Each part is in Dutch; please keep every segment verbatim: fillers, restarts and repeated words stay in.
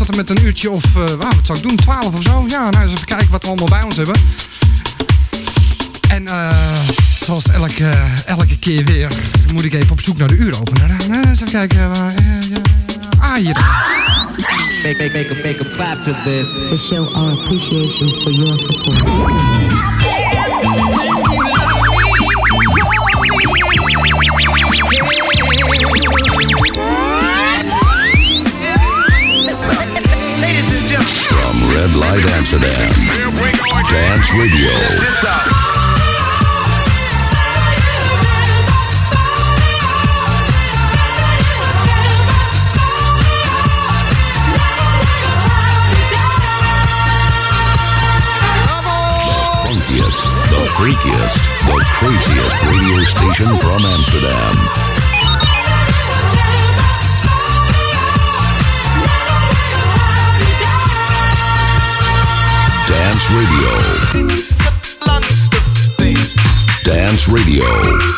tot en met een uurtje of, uh, wat zou ik doen, twaalf of zo? Ja, nou eens even kijken wat we allemaal bij ons hebben. En uh, zoals elke, elke keer weer moet ik even op zoek naar de uuropener. Uh, eens even kijken. Uh, uh, uh, ah, hier. Make, make, make, a, make a clap to this. To show our appreciation for your support. From Red Light Amsterdam, Dance Radio. The freakiest, the craziest radio station from Amsterdam. Dance Radio. Dance Radio.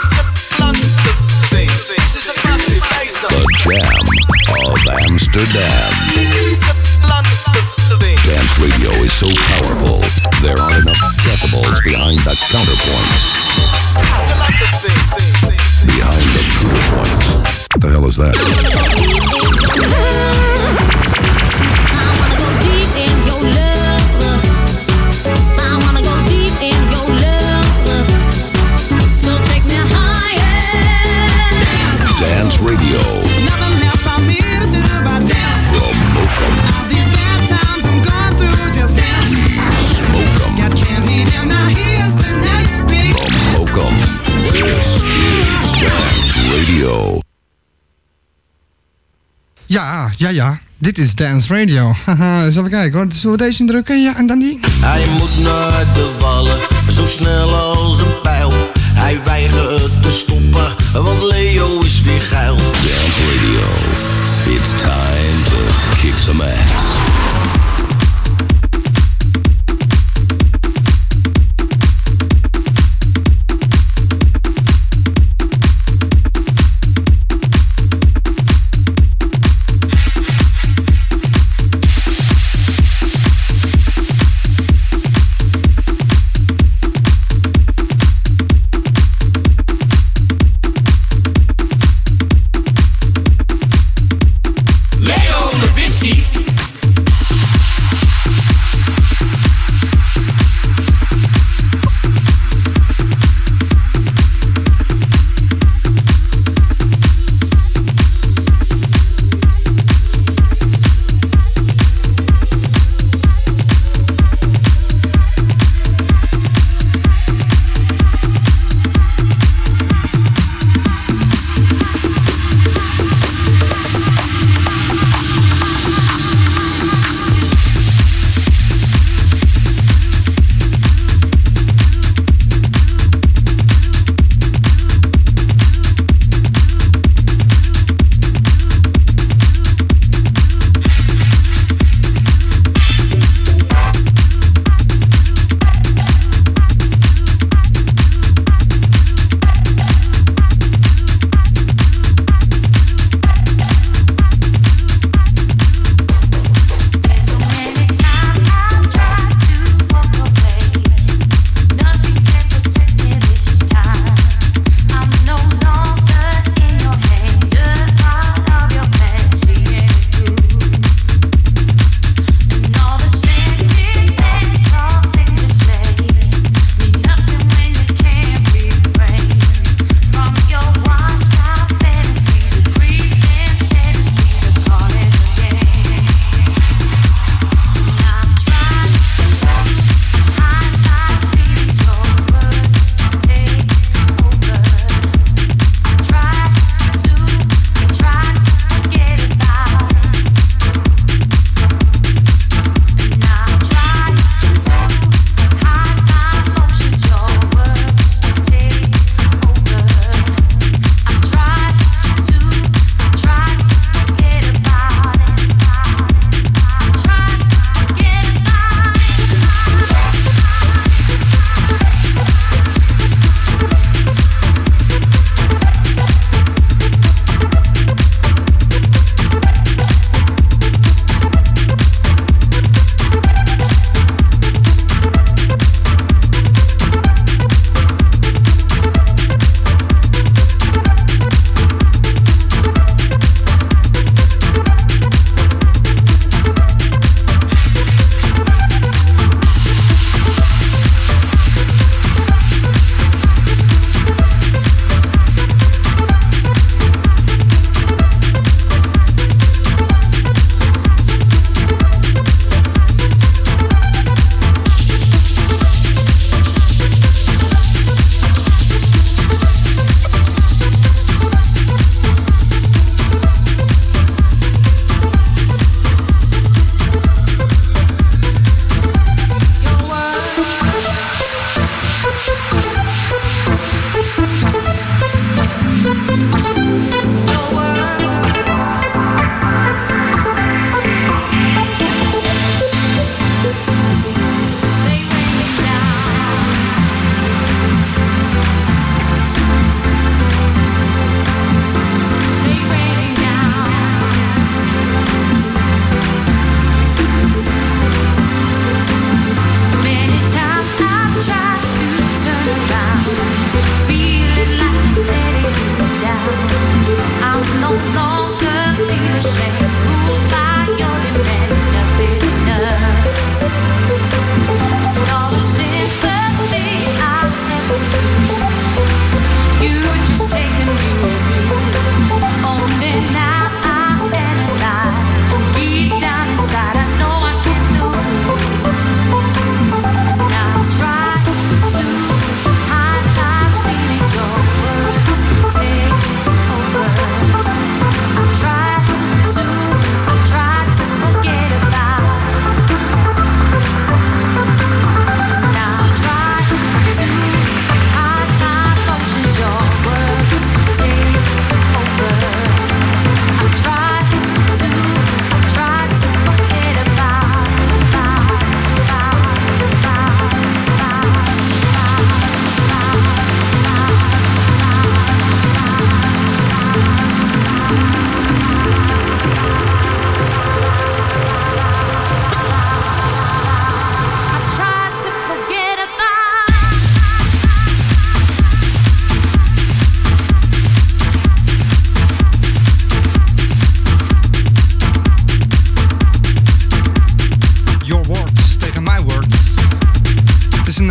The Jam of Amsterdam. Dance radio is so powerful, there aren't enough decibels behind the counterpoint. Behind the counterpoint. What the hell is that? I wanna go deep in your love. I wanna go deep in your love. So take me higher. Dance radio. Nothing else I'm here to do but dance. From Mokum. All these bad times I'm going through, just dance. Smokum. Got candy in my ears tonight, baby. From Mokum. This is Dance Radio. Ja, ja, ja. Dit is Dance Radio. Haha, eens even kijken hoor. Zullen we deze indrukken? Ja, en dan die. Hij moet naar de wallen, zo snel als een pijl. Hij weigert te stoppen, want Leo is weer geil. Dance Radio. It's time to kick some ass.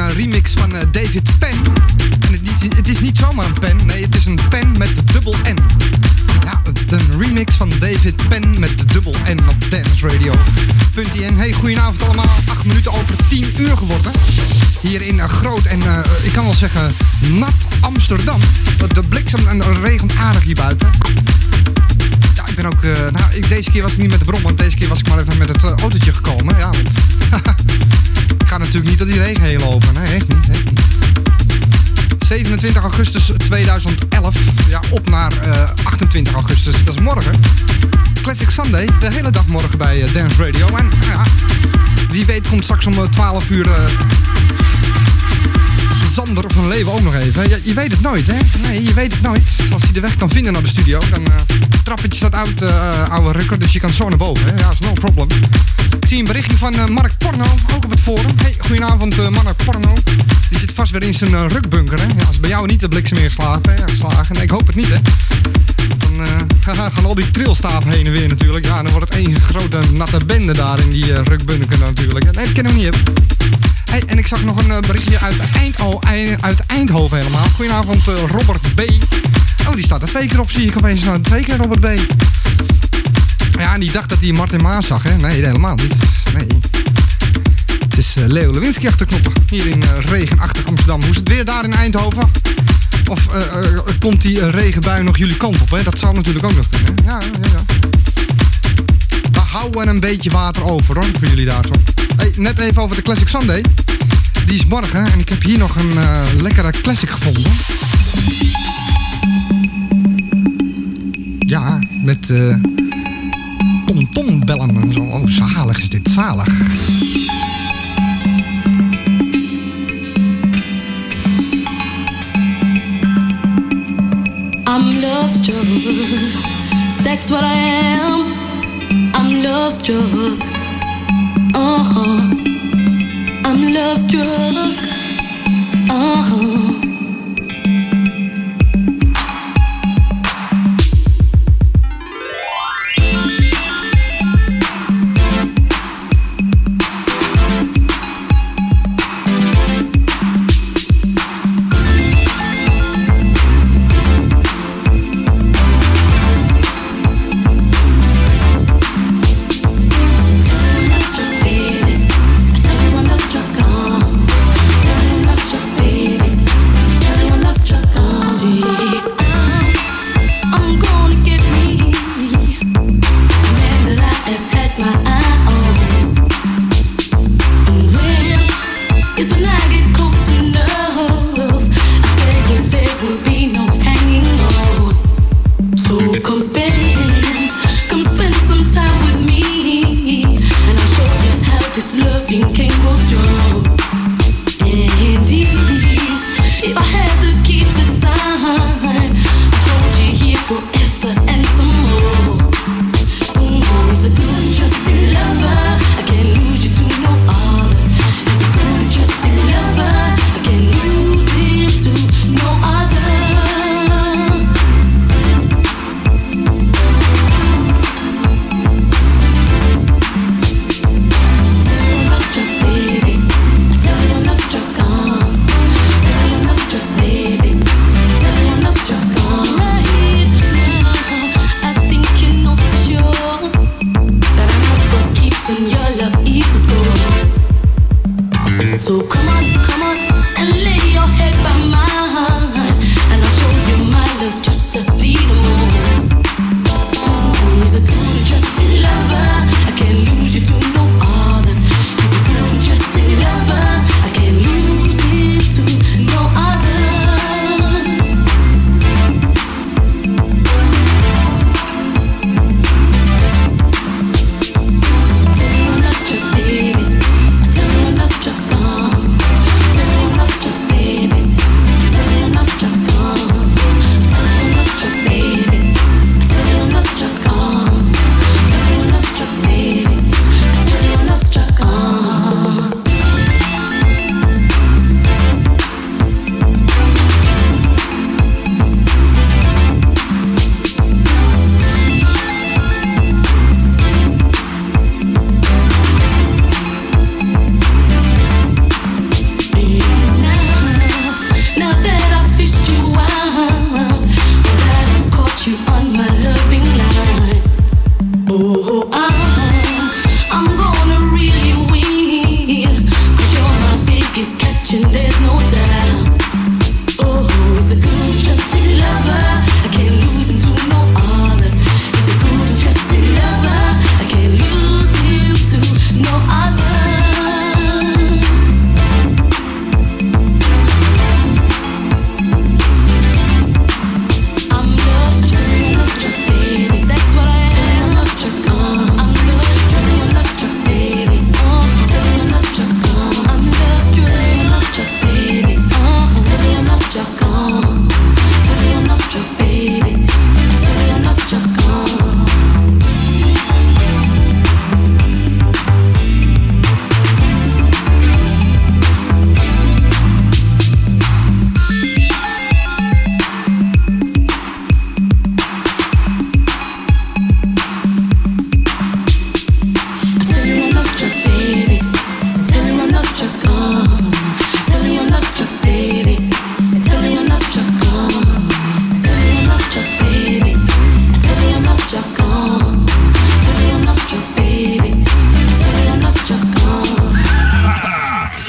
uh, remix van uh, David Penn. En het, niet, het is niet zomaar een pen, nee, het is een pen met dubbel N. Ja, een remix van David Penn met dubbel N op Dance Radio. .n. Hey, goedenavond allemaal. acht minuten over tien uur geworden. Hier in uh, groot en uh, ik kan wel zeggen nat Amsterdam. De bliksem en het regent aardig hier buiten. Ja, ik ben ook... Uh, nou, ik, deze keer was ik niet met de brommer. Deze keer was ik maar even met het uh, autootje gekomen. Ja, want... ik ga natuurlijk niet door die regen heen lopen. Nee, echt niet. Echt niet. zevenentwintig augustus tweeduizend elf. Ja, op naar uh, achtentwintig augustus. Dat is morgen. Classic Sunday. De hele dag morgen bij uh, Dance Radio. En ja, wie weet komt straks om uh, twaalf uur... Uh, Sander of een Leeuwen ook nog even. Je, je weet het nooit, hè? Nee, je weet het nooit. Als hij de weg kan vinden naar de studio, dan uh, trappetje staat uit, uh, oude rukker, dus je kan zo naar boven, hè? Ja, is no problem. Ik zie een berichtje van uh, Mark Porno, ook op het forum. Hey, goedenavond uh, Mark Porno. Die zit vast weer in zijn uh, rukbunker, hè? Ja, als bij jou niet de bliksem meer geslagen, hè? Ja, geslagen. Nee, ik hoop het niet, hè? Dan uh, gaan al die trilstaven heen en weer natuurlijk. Ja, dan wordt het één grote natte bende daar in die uh, rukbunker natuurlijk. Nee, dat kennen we niet hebben. Hey, en ik zag nog een uh, berichtje uit, Eind- uit Eindhoven helemaal. Goedenavond uh, Robert B. Oh, die staat er twee keer op, zie ik opeens. Nou, twee keer Robert B. Ja, en die dacht dat hij Martin Maas zag, hè? Nee, helemaal niet. Nee. Het is uh, Leo Lewinsky achter knoppen. Hier in uh, regenachtig Amsterdam. Hoe is het weer daar in Eindhoven? Of uh, uh, komt die uh, regenbui nog jullie kant op, hè? Dat zou natuurlijk ook nog kunnen. Ja, ja, ja. We houden een beetje water over, hoor, voor jullie daar zo. Hey, net even over de Classic Sunday. Die is morgen en ik heb hier nog een uh, lekkere classic gevonden. Ja, met uh, tom-tom bellen en zo. Oh, zalig is dit, zalig. I'm love struck, that's what I am. I'm love struck. Uh-huh. I'm love struck. Uh-huh.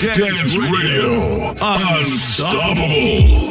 Dance Radio. Unstoppable.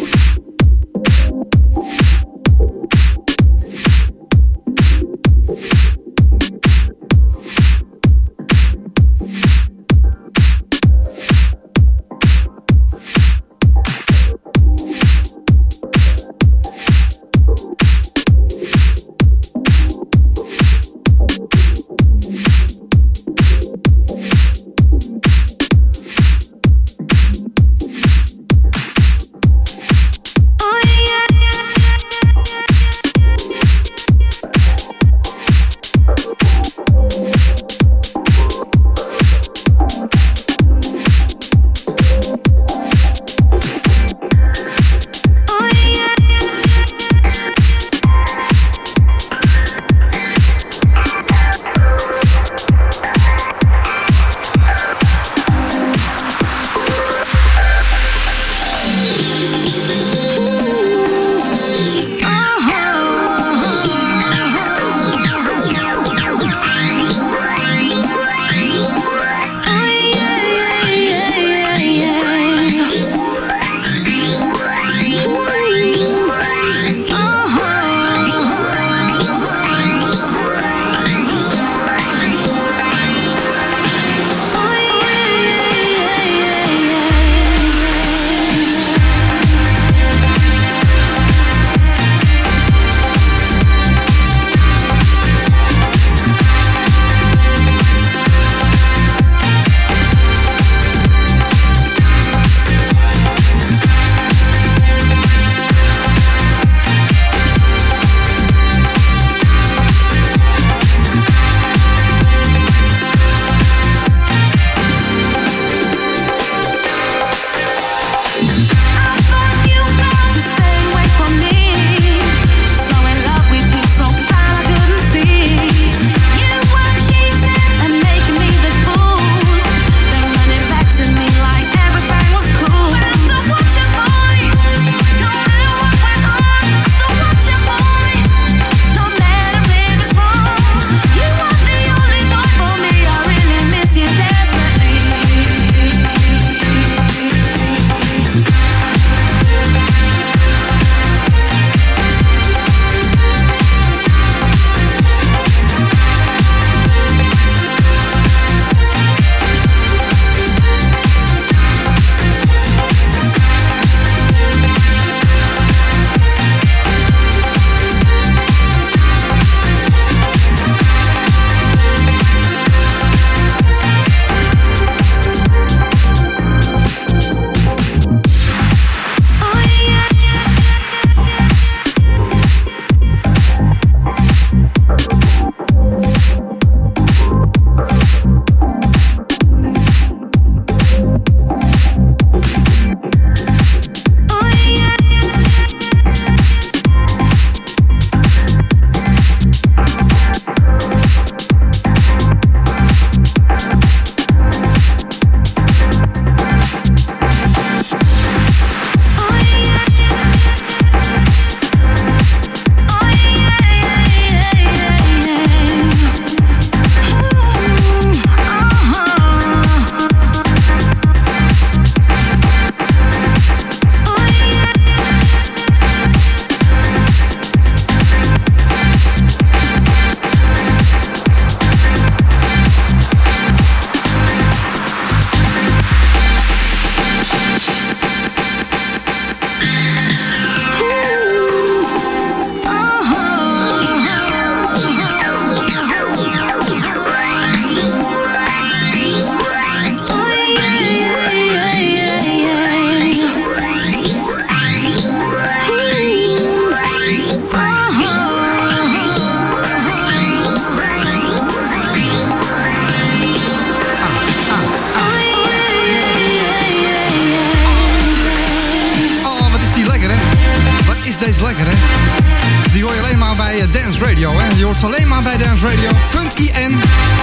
hoort ze alleen maar bij dance radio punt i n.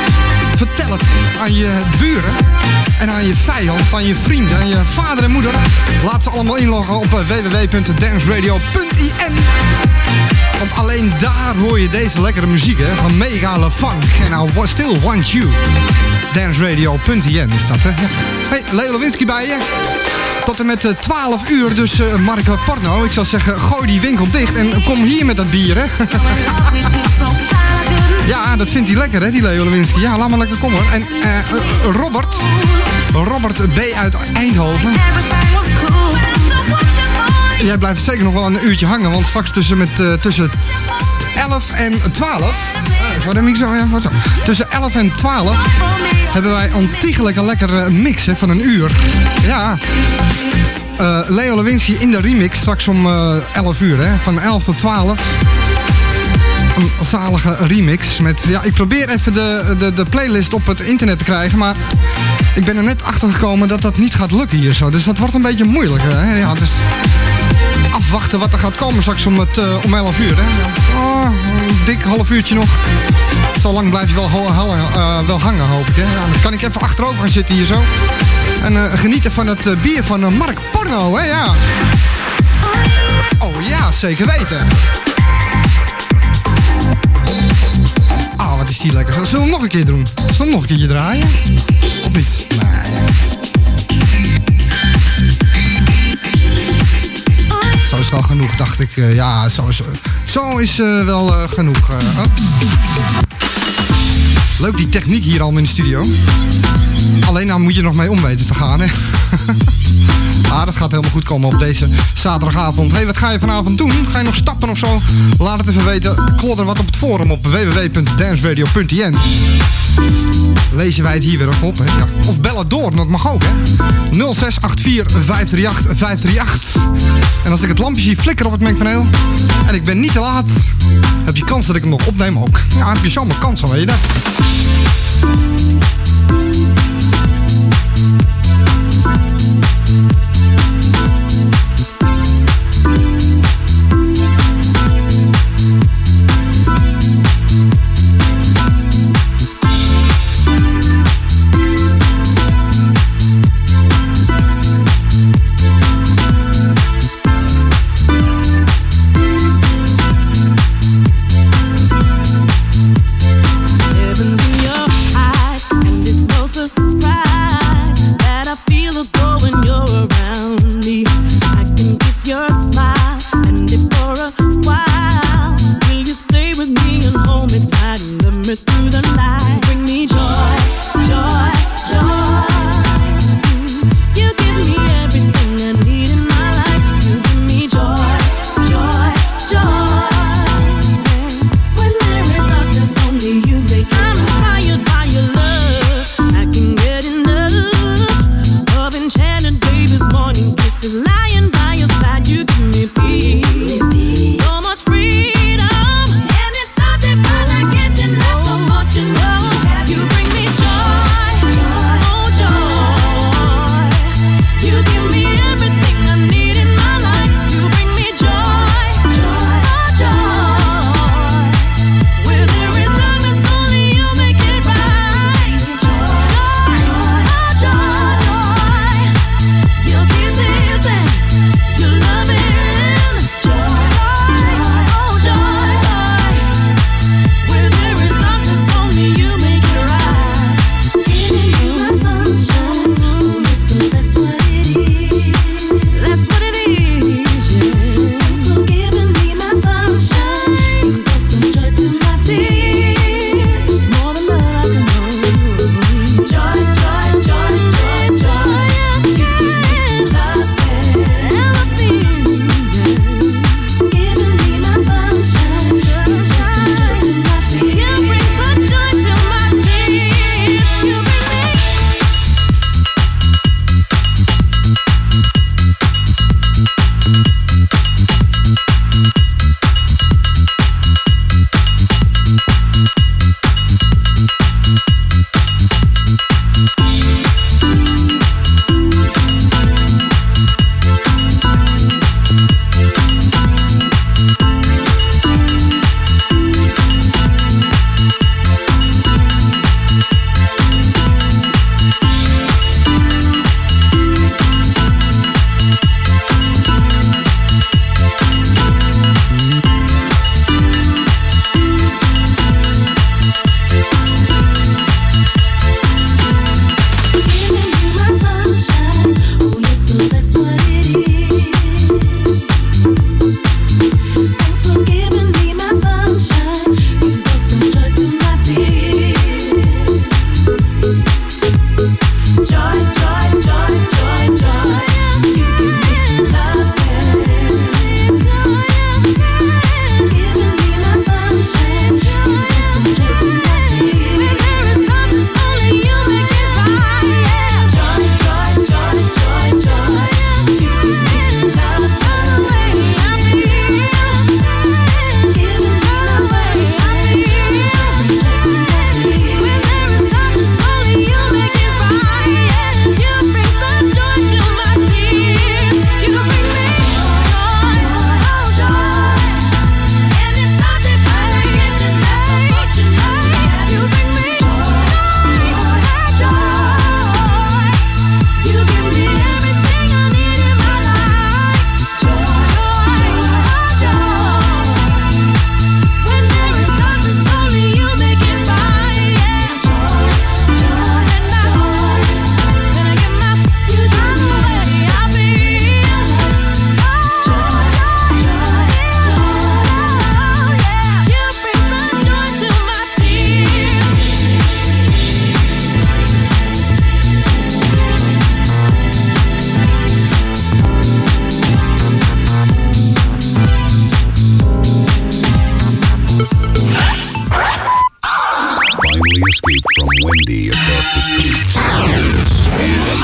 Vertel het aan je buren en aan je vijand, aan je vrienden, aan je vader en moeder. Laat ze allemaal inloggen op w w w punt dance radio punt i n. Want alleen daar hoor je deze lekkere muziek hè, van Mega Le Funk en I Still Want You. danceradio punt i n is dat, hè? Ja. Hey, Leo Lewinsky bij je. Tot en met uh, twaalf uur, dus uh, Mark Porno. Ik zou zeggen, gooi die winkel dicht en kom hier met dat bier, hè? Ja, dat vindt hij lekker, hè, die Leo Lewinsky. Ja, laat maar lekker komen. En uh, Robert, Robert B. uit Eindhoven. Jij blijft zeker nog wel een uurtje hangen, want straks tussen, met, uh, tussen elf en twaalf... Wat heb ik zo? Ja, wat zo. Tussen elf en twaalf hebben wij ontiegelijk een lekkere mix, hè, van een uur. Ja. Uh, Leo Lewinsky in de remix, straks om uh, elf uur, hè. Van elf tot twaalf. Een zalige remix. Met, ja, ik probeer even de, de, de playlist op het internet te krijgen, maar ik ben er net achter gekomen dat dat niet gaat lukken hier zo. Dus dat wordt een beetje moeilijk, hè. Ja, dus afwachten wat er gaat komen straks om, het, uh, om elf uur, hè. Oh, een dik half uurtje nog. Zo lang blijf je wel, ho- ho- uh, wel hangen, hoop ik, hè. Ja, dan kan ik even achterover gaan zitten hier zo. En uh, genieten van het uh, bier van uh, Mark Porno, hè, ja. Oh ja, zeker weten. Ah, wat is die lekker. Zullen we hem nog een keer doen? Zullen we hem nog een keertje draaien? Of niet? Nee. Zo is wel genoeg, dacht ik. Uh, ja, zo is, zo is uh, wel uh, genoeg. Uh, oh. Leuk die techniek hier al in de studio. Alleen nou moet je er nog mee om weten te gaan, hè. Ah, dat gaat helemaal goed komen op deze zaterdagavond. Hé, hey, wat ga je vanavond doen? Ga je nog stappen of zo? Laat het even weten. Klodder wat op het forum op w w w punt danceradio punt i n. Lezen wij het hier weer even op, hè? Ja. Of bellen door, dat mag ook, hè? nul zes acht vier vijf drie acht vijf drie acht. En als ik het lampje zie flikkeren op het mengpaneel en ik ben niet te laat, heb je kans dat ik hem nog opneem ook. Ja, heb je zomaar kans, dan weet je dat. Heavens in your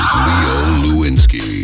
Leo Lewinsky.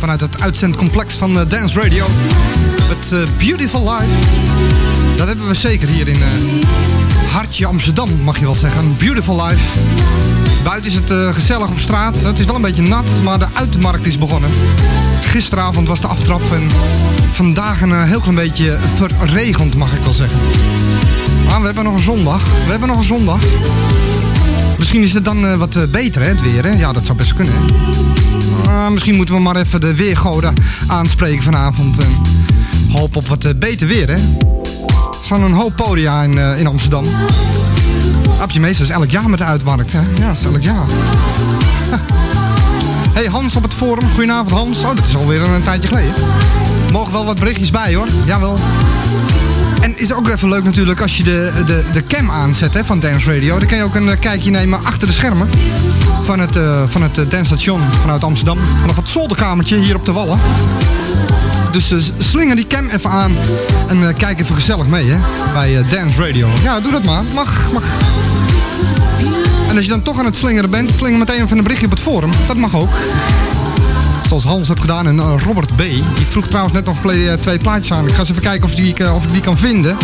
vanuit het uitzendcomplex van uh, Dance Radio. Met uh, Beautiful Life. Dat hebben we zeker hier in uh, Hartje Amsterdam, mag je wel zeggen. Beautiful Life. Buiten is het uh, gezellig op straat. Het is wel een beetje nat, maar de uitmarkt is begonnen. Gisteravond was de aftrap en vandaag een uh, heel klein beetje verregend, mag ik wel zeggen. Maar we hebben nog een zondag. We hebben nog een zondag. Misschien is het dan uh, wat uh, beter, hè, het weer. Hè? Ja, dat zou best kunnen. Hè? Uh, misschien moeten we maar even de weergoden aanspreken vanavond. En hoop op wat uh, beter weer, hè. Er staan een hoop podia in, uh, in Amsterdam. Op je meester is elk jaar met de uitmarkt, hè. Ja, dat is elk jaar. Ha. Hey, Hans op het forum. Goedenavond, Hans. Oh, dat is alweer een, een tijdje geleden. Mogen wel wat berichtjes bij, hoor. Jawel. En is ook even leuk natuurlijk als je de, de, de cam aanzet, hè, van Dance Radio. Dan kan je ook een uh, kijkje nemen achter de schermen van het, uh, van het uh, Dance Station vanuit Amsterdam. Vanaf het zolderkamertje hier op de Wallen. Dus uh, slinger die cam even aan en uh, kijk even gezellig mee, hè, bij uh, Dance Radio. Ja, doe dat maar. Mag, mag. En als je dan toch aan het slingeren bent, slinger meteen even een berichtje op het forum. Dat mag ook. Zoals Hans heeft gedaan en uh, Robert B. Die vroeg trouwens net nog play, uh, twee plaatjes aan. Ik ga eens even kijken of, die, uh, of ik die kan vinden.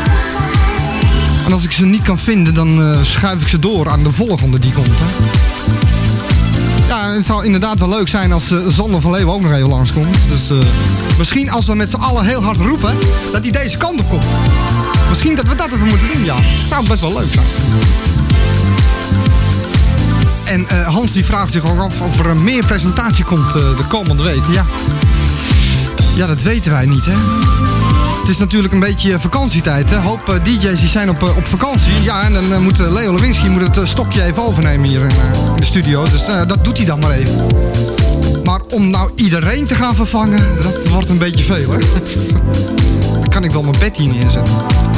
En als ik ze niet kan vinden, dan uh, schuif ik ze door aan de volgende die komt. Hè. Ja, het zal inderdaad wel leuk zijn als uh, Sander van Leeuwen ook nog even langskomt. Dus uh, misschien als we met z'n allen heel hard roepen, dat hij deze kant op komt. Misschien dat we dat even moeten doen, ja. Het zou best wel leuk zijn. En uh, Hans die vraagt zich ook af of er meer presentatie komt uh, de komende weken. Ja. ja, dat weten wij niet, hè. Het is natuurlijk een beetje vakantietijd, hè. Een hoop uh, D J's die zijn op, uh, op vakantie. Ja, en dan uh, moet uh, Leo Lewinsky moet het uh, stokje even overnemen hier in, uh, in de studio. Dus uh, dat doet hij dan maar even. Maar om nou iedereen te gaan vervangen, dat wordt een beetje veel, hè. Dan kan ik wel mijn bed hier neerzetten.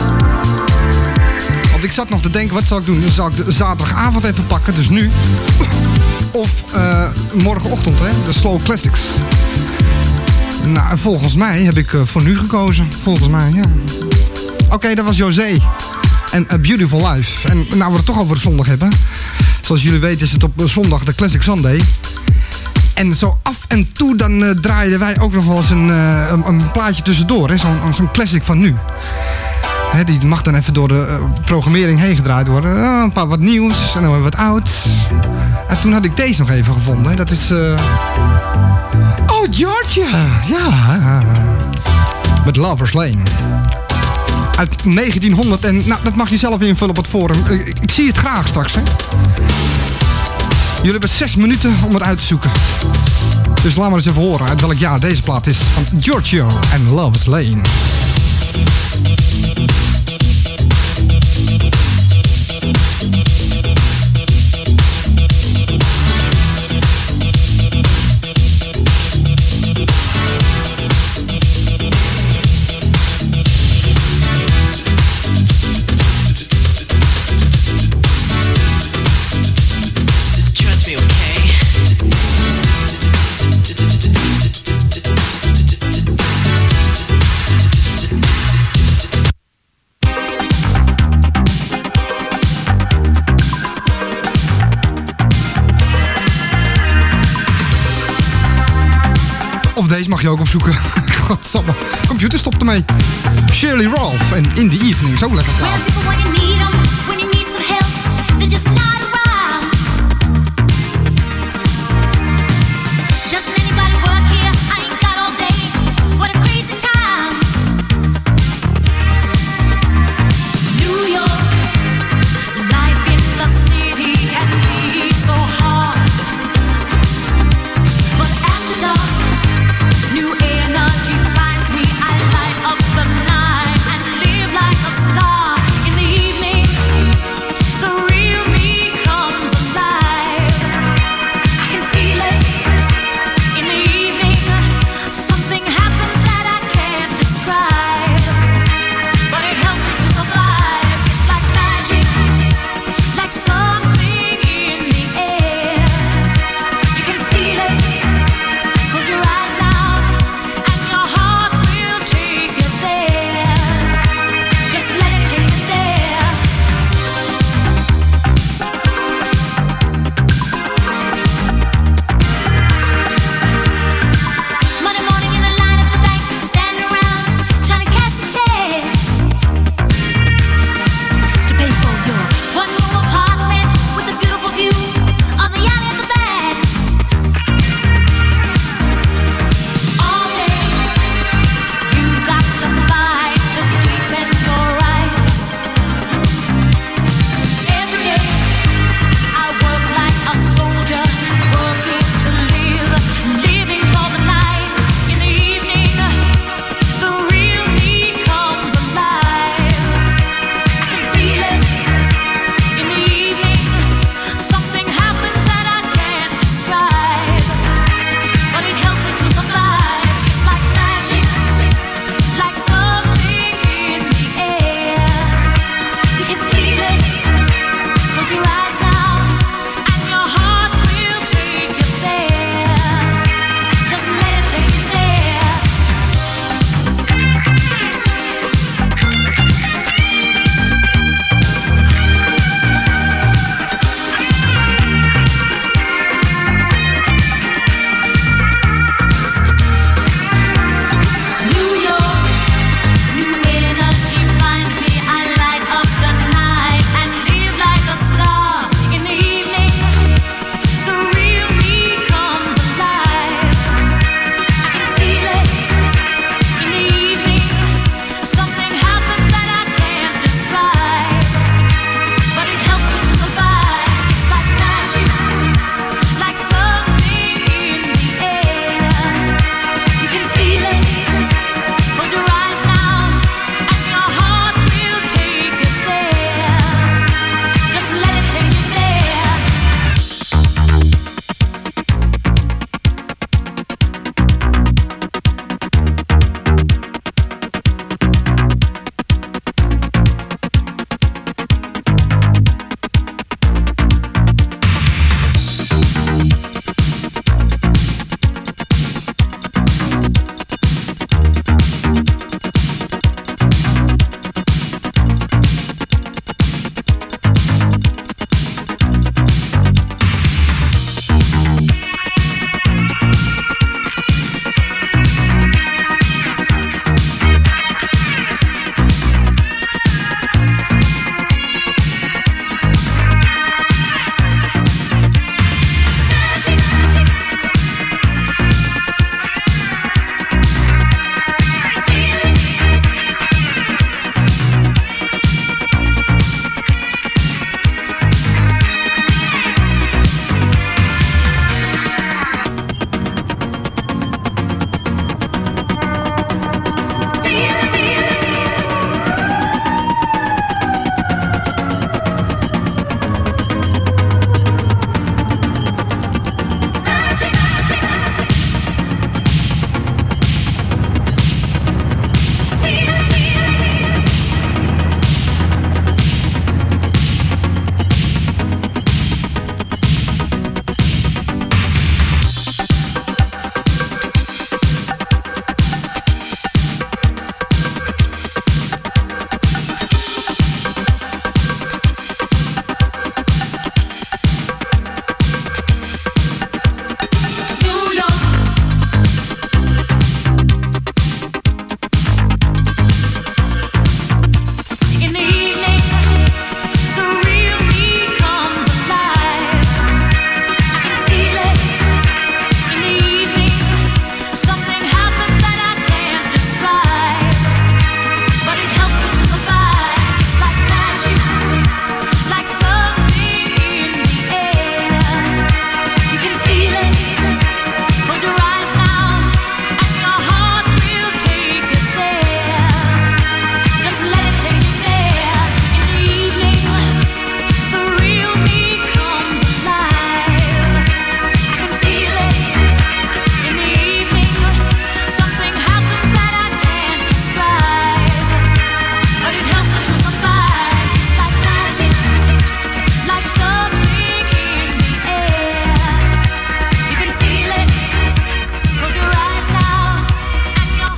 Want ik zat nog te denken, wat zal ik doen? Dan zal ik de zaterdagavond even pakken, dus nu. Of uh, morgenochtend, hè, de Slow Classics. Nou, volgens mij heb ik uh, voor nu gekozen. Volgens mij, ja. Oké, okay, dat was José. En A Beautiful Life. En nou we het toch over de zondag hebben. Zoals jullie weten is het op zondag de Classic Sunday. En zo af en toe dan uh, draaiden wij ook nog wel eens een, uh, een, een plaatje tussendoor. Zo'n zo'n classic van nu. He, die mag dan even door de uh, programmering heen gedraaid worden. Uh, een paar wat nieuws en dan weer wat oud. En toen had ik deze nog even gevonden. He. Dat is... Uh... Oh, Georgia! Ja. Met Lover's Lane. Uit negentienhonderd. En nou, dat mag je zelf invullen op het forum. Ik, ik zie het graag straks, hè. Jullie hebben zes minuten om het uit te zoeken. Dus laat maar eens even horen uit welk jaar deze plaat is. Van Giorgio en Lover's Lane. Deze mag je ook opzoeken. Godsamme. Computer stopt ermee. Shirley Rolfe en In the Evening. Zo lekker plaat. Star in the evening, the real me.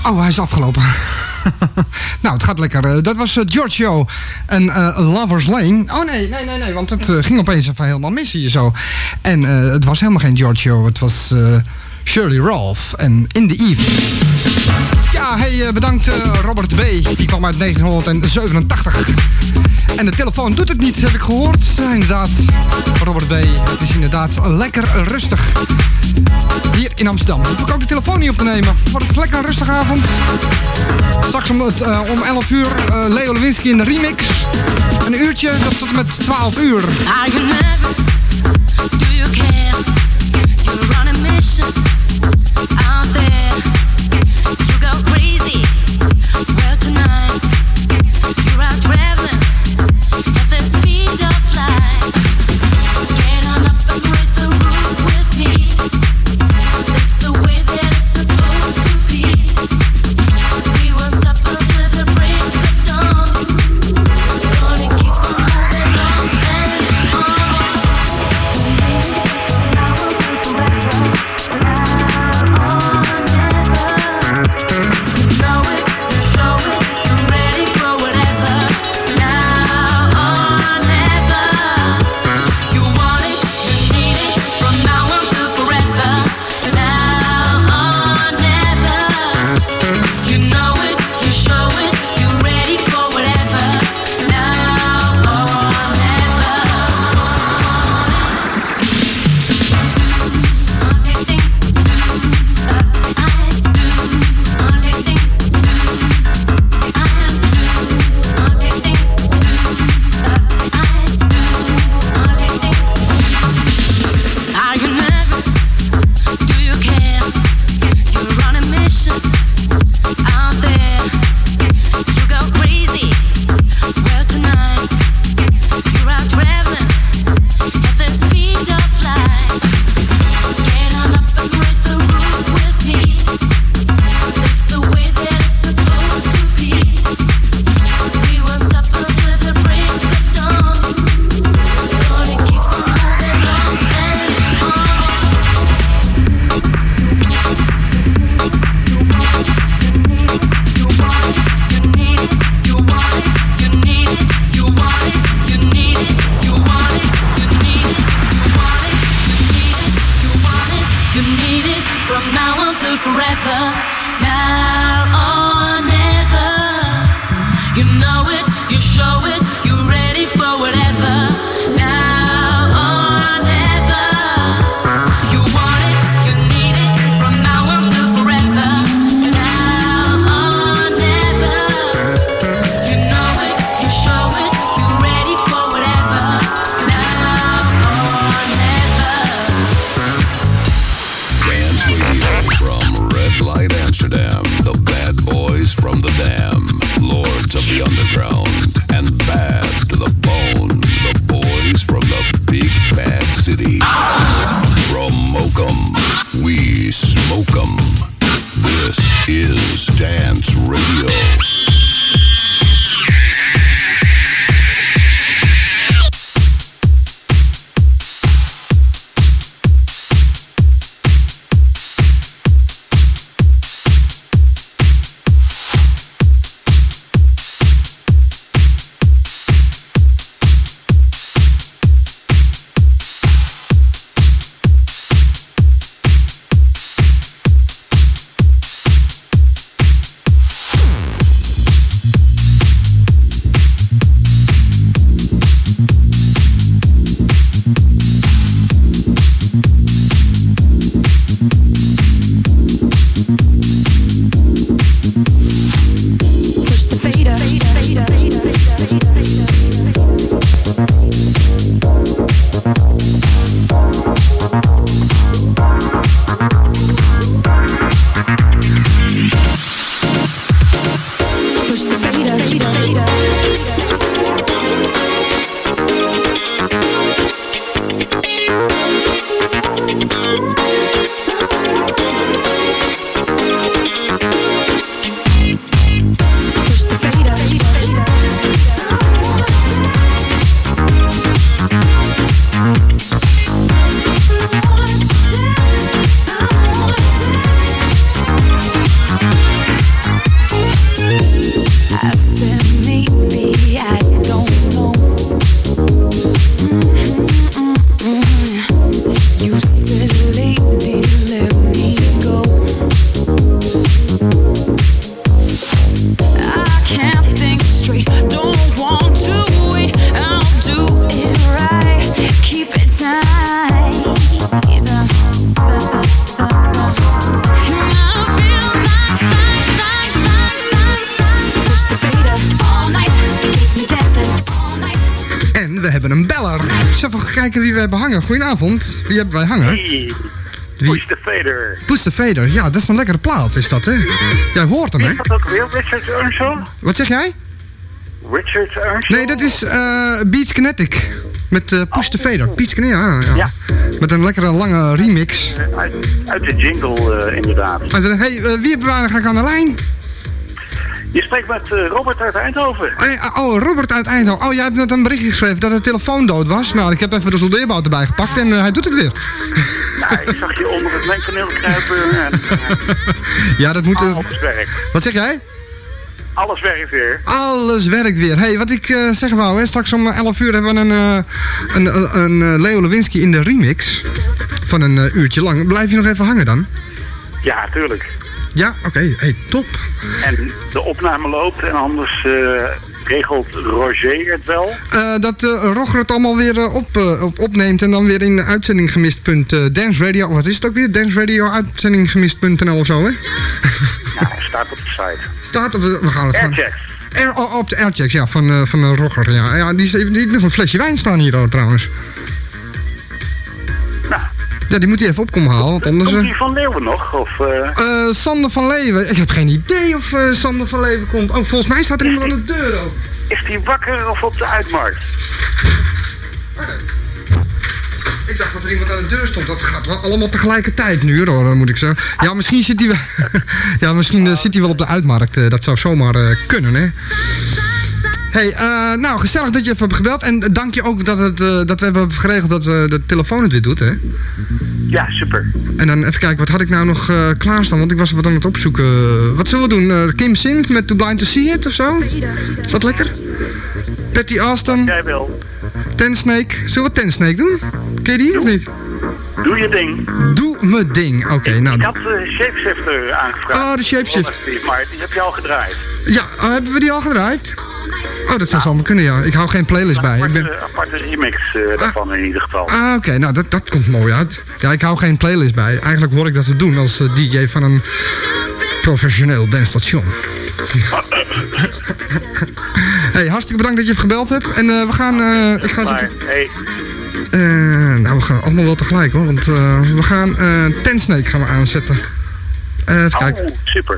Oh, hij is afgelopen. Nou, het gaat lekker. Uh, dat was uh, Giorgio en uh, Lover's Lane. Oh nee, nee, nee, nee, want het uh, ging opeens even helemaal mis hier zo. En uh, het was helemaal geen Giorgio, het was uh, Shirley Rolfe en In the Evening. Ja, hey, uh, bedankt uh, Robert B. Die kwam uit negentien zevenentachtig. En de telefoon doet het niet, heb ik gehoord. Ja, inderdaad, Robert B. Het is inderdaad lekker rustig. Hier in Amsterdam. Hoef ik ook de telefoon niet op te nemen. Wordt het lekker een rustige avond. Straks om, het, uh, om elf uur uh, Leo Lewinsky in de remix. Een uurtje dat tot en met twaalf uur. Are you nervous? Do you care? You're on a mission out there. You go crazy. Well, tonight you're out traveling at the speed of light. Get on up and raise the roof with me. That's the way that it's supposed to be. We won't stop until the break of dawn. Gonna keep on moving on and on. Dance radio from Red Light Anthem. even kijken wie we hebben hangen. Goedenavond. Wie hebben wij hangen? Hey, Push the Fader. Push the Fader. Ja, dat is een lekkere plaat, is dat, hè? Jij hoort hem, hè? Is dat ook weer Richard Earnshaw? Wat zeg jij? Richard Earnshaw? Nee, dat is uh, Beats Kinetic. Met uh, Push the Fader. Beats Kinetic, ja, ja. Ja. Met een lekkere lange remix. Uh, uit, uit de jingle, uh, inderdaad. Hé, hey, uh, wie hebben we eigenlijk aan de lijn? Je spreekt met uh, Robert uit Eindhoven. Oh, oh, Robert uit Eindhoven. Oh, jij hebt net een berichtje geschreven dat de telefoon dood was. Nou, ik heb even de soldeerbout erbij gepakt en uh, hij doet het weer. Ja, ik zag je onder het mengpaneel kruipen. En, uh, ja, dat moet... Uh... Alles werkt. Wat zeg jij? Alles werkt weer. Alles werkt weer. Hé, hey, wat ik uh, zeggen wou, hè, straks om elf uur hebben we een, uh, een, een, een uh, Leo Lewinsky in de remix. Van een uh, uurtje lang. Blijf je nog even hangen dan? Ja, tuurlijk. Ja, oké. Okay. Hey, top. En de opname loopt en anders uh, regelt Roger het wel? Uh, dat uh, Roger het allemaal weer uh, op, uh, op, opneemt en dan weer in de uitzending gemist. Punt, uh, Dance Radio, wat is het ook weer? Dance Radio uitzending gemist punt n l of zo, hè? Ja, staat op de site. Staat op de... We gaan het gaan. Airchecks. Air, oh, op de Airchecks, ja, van, uh, van uh, Roger. Ja, ja die, die, die heeft nog een flesje wijn staan hier oh, trouwens. Nou. Ja, die moet hij even op komen halen, want anders... Komt uh, die van Leeuwen nog? Of, uh... Uh, Sander van Leeuwen. Ik heb geen idee of uh, Sander van Leeuwen komt. Oh, volgens mij staat er iemand aan de deur ook. Is die wakker of op de uitmarkt? Okay. Ik dacht dat er iemand aan de deur stond. Dat gaat wel allemaal tegelijkertijd nu, hoor, moet ik zeggen. Ja, misschien zit hij wel, ja, misschien, uh, zit hij wel op de uitmarkt. Uh, dat zou zomaar uh, kunnen, hè. Hey, uh, nou, gezellig dat je even hebt gebeld. En dank je ook dat, het, uh, dat we hebben geregeld dat uh, de telefoon het weer doet, hè? Ja, super. En dan even kijken, wat had ik nou nog uh, klaarstaan? Want ik was wat aan het opzoeken. Wat zullen we doen? Uh, Kim Sim met Too Blind to See It of zo? Is dat lekker? Patty Austin. Jij wil. Ten Snake. Zullen we Ten Snake doen? Ken je die doe, of niet? Doe je ding. Doe me ding. Oké, okay, nou. Ik had de Shapeshifter aangevraagd. Oh, de Shapeshift. Maar die heb je al gedraaid. Ja, oh, hebben we die al gedraaid? Oh, dat zou nou, allemaal kunnen, ja. Ik hou geen playlist bij. Een ik ben... aparte remix uh, daarvan ah, in ieder geval. Ah, oké. Okay. Nou, dat, dat komt mooi uit. Ja, ik hou geen playlist bij. Eigenlijk hoor ik dat te doen als uh, D J van een professioneel dansstation. Hey, hartstikke bedankt dat je even gebeld hebt. En uh, we gaan... Uh, ik ga eens even... Hey. Uh, nou, we gaan allemaal wel tegelijk, hoor. Want uh, we gaan... Uh, Ten Snake gaan we aanzetten. Uh, even oh, kijken. super.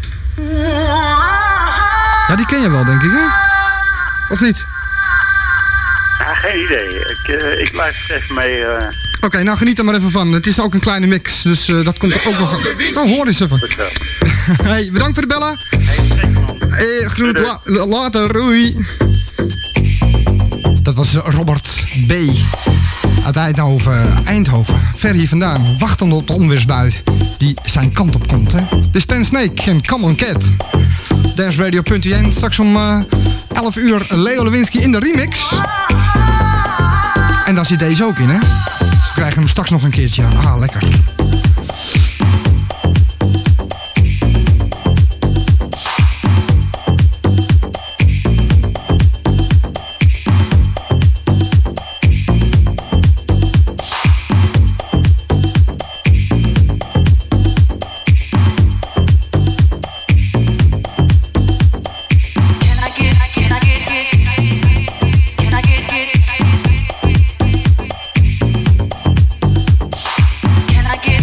Ja, die ken je wel, denk ik, hè? Of niet? Ja, geen idee. Ik, uh, ik luister even mee. Uh... Oké, okay, nou geniet er maar even van. Het is ook een kleine mix, dus uh, dat komt er ook nog... Oh, hoor eens even. Hey, bedankt voor de bellen. Hey, groet, la later, roei. Dat was Robert B. uit Eindhoven, Eindhoven. Ver hier vandaan, wachtend op de onweersbui die zijn kant op komt, hè. Dus Ten Snake en Come On Cat. dance radio punt i n. Straks om uh, elf uur Leo Lewinsky in de remix. En daar zit deze ook in, hè. Dus we krijgen hem straks nog een keertje. Ah, lekker. Can I get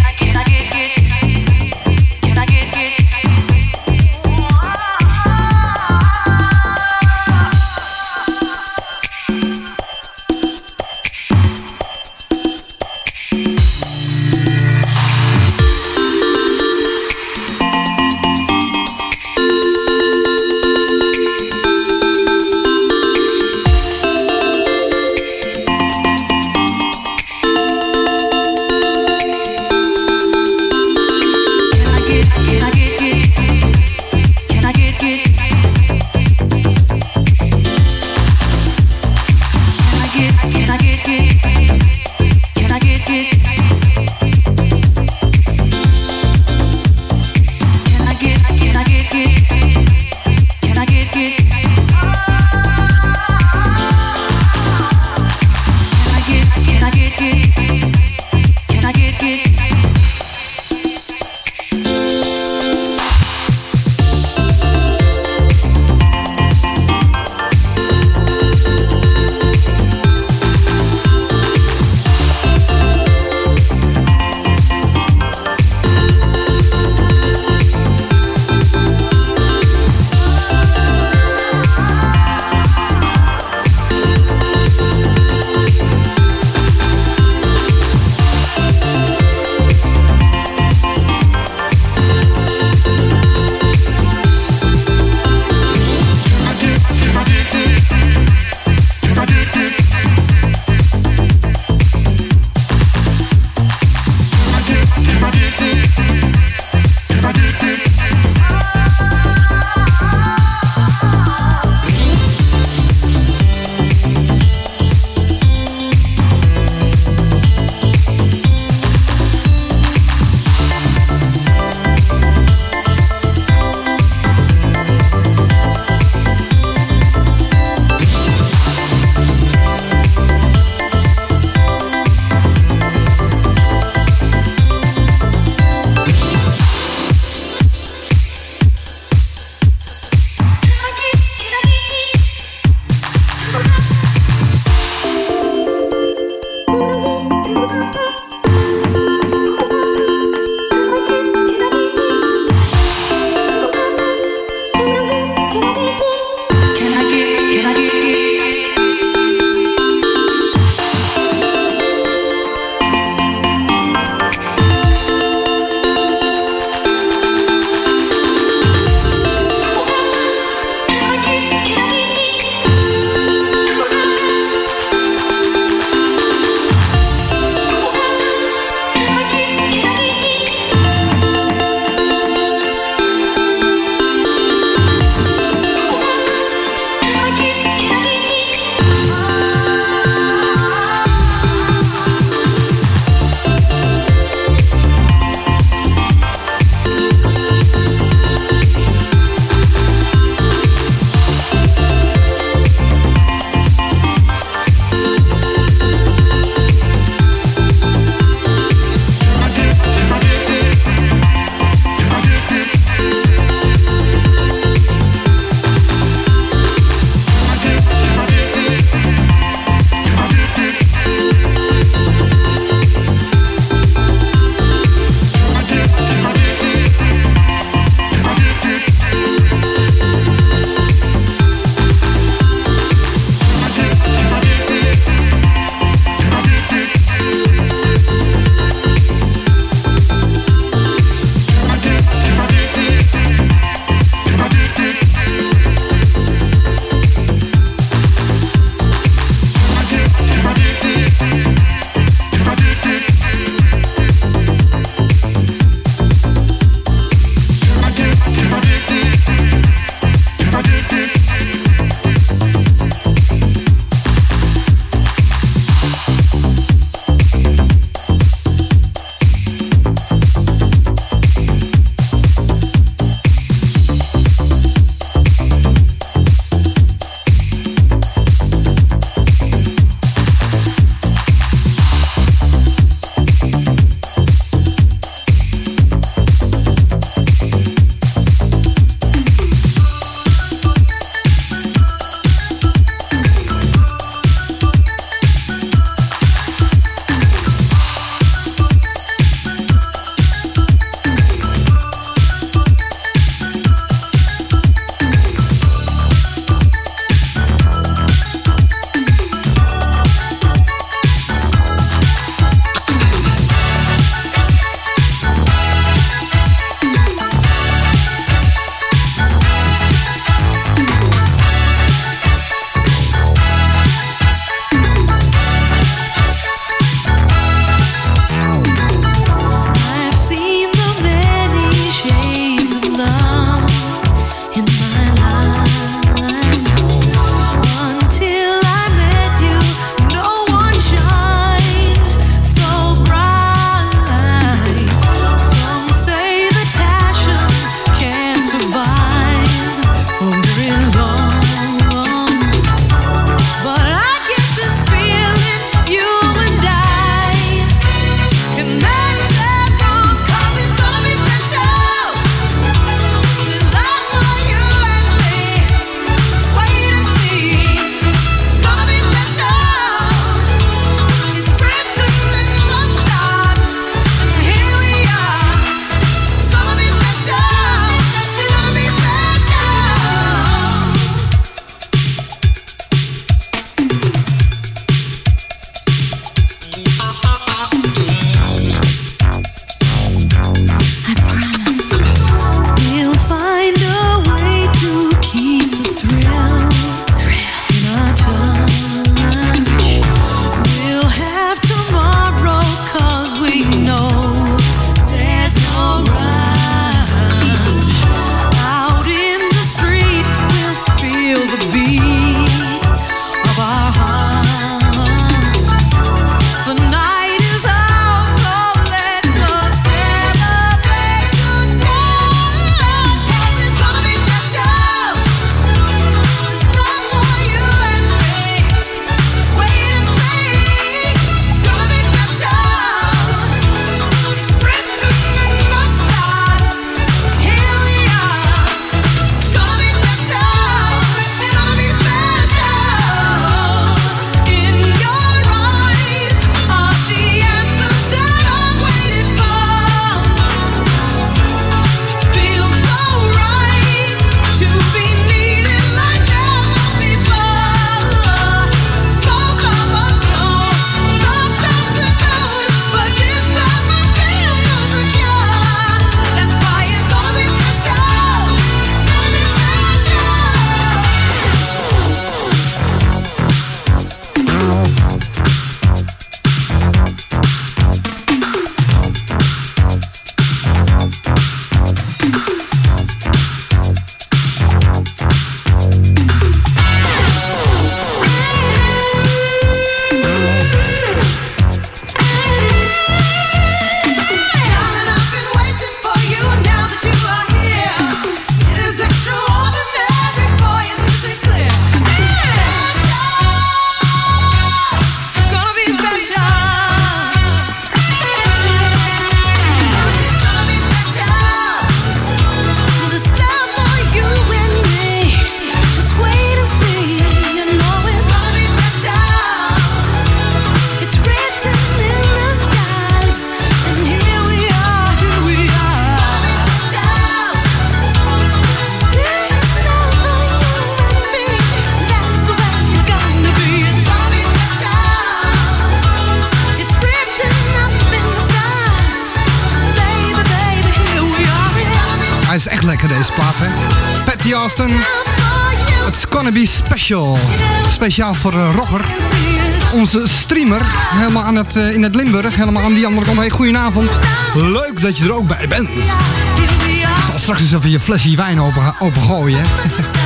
is echt lekker deze plaat, hè. Patty Austin. It's gonna be special. Speciaal voor uh, Roger. Onze streamer. Helemaal aan het, uh, in het Limburg. Helemaal aan die andere kant. Hey, goedenavond. Leuk dat je er ook bij bent. Ik zal straks eens even je flesje wijn open, open gooien, hè.